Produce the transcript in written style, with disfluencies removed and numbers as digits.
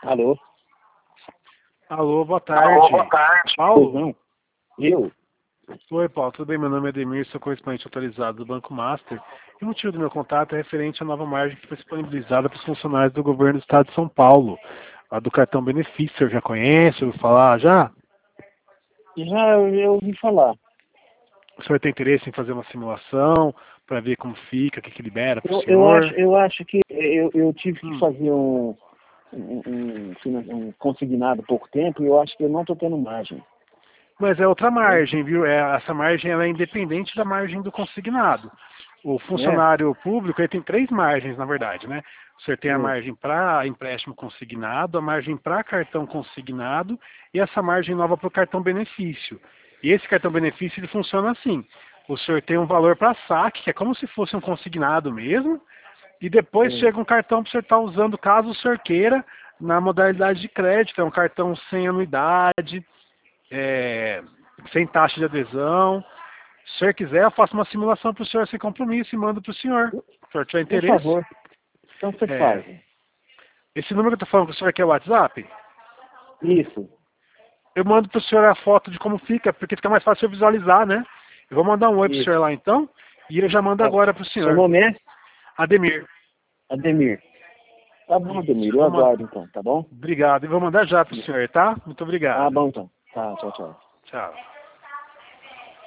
Alô? Alô, boa tarde. Alô, boa tarde. Paulo? Não. Eu? Oi, Paulo, tudo bem? Meu nome é Ademir, sou correspondente autorizado do Banco Master. E o motivo do meu contato é referente à nova margem que foi disponibilizada para os funcionários do governo do estado de São Paulo. A do cartão benefício, já conhece, ouviu falar já? Já eu ouvi falar. O senhor tem interesse em fazer uma simulação para ver como fica, o que libera para o Eu senhor? eu acho que eu tive que Hum. fazer um consignado há pouco tempo e eu acho que eu não estou tendo margem. Mas é outra margem, viu? Essa margem ela é independente da margem do consignado. O É? funcionário público ele tem três margens, na verdade, né? O senhor tem a Hum. margem para empréstimo consignado, a margem para cartão consignado e essa margem nova para o cartão benefício. E esse cartão benefício ele funciona assim. O senhor tem um valor para saque, que é como se fosse um consignado mesmo, e depois Hum. chega um cartão para o senhor estar usando caso o senhor queira na modalidade de crédito. É um cartão sem anuidade, é, sem taxa de adesão. Se o senhor quiser, eu faço uma simulação para o senhor sem compromisso e mando para o senhor. Se o senhor tiver Por interesse. favor. Então você É, faz. esse número que eu estou falando com o senhor aqui é o WhatsApp. Isso. Eu mando para o senhor a foto de como fica, porque fica mais fácil eu visualizar, né? Eu vou mandar um oi para o Isso. senhor lá então, e ele já manda Tá. agora para o Seu senhor. nome é? Ademir. Ademir. Tá bom, Isso, Ademir. eu Eu vou mandar. aguardo então, tá bom? Obrigado. E vou mandar já para o senhor, tá? Muito Tá obrigado. bom então. Tá, tchau, tchau. Tchau.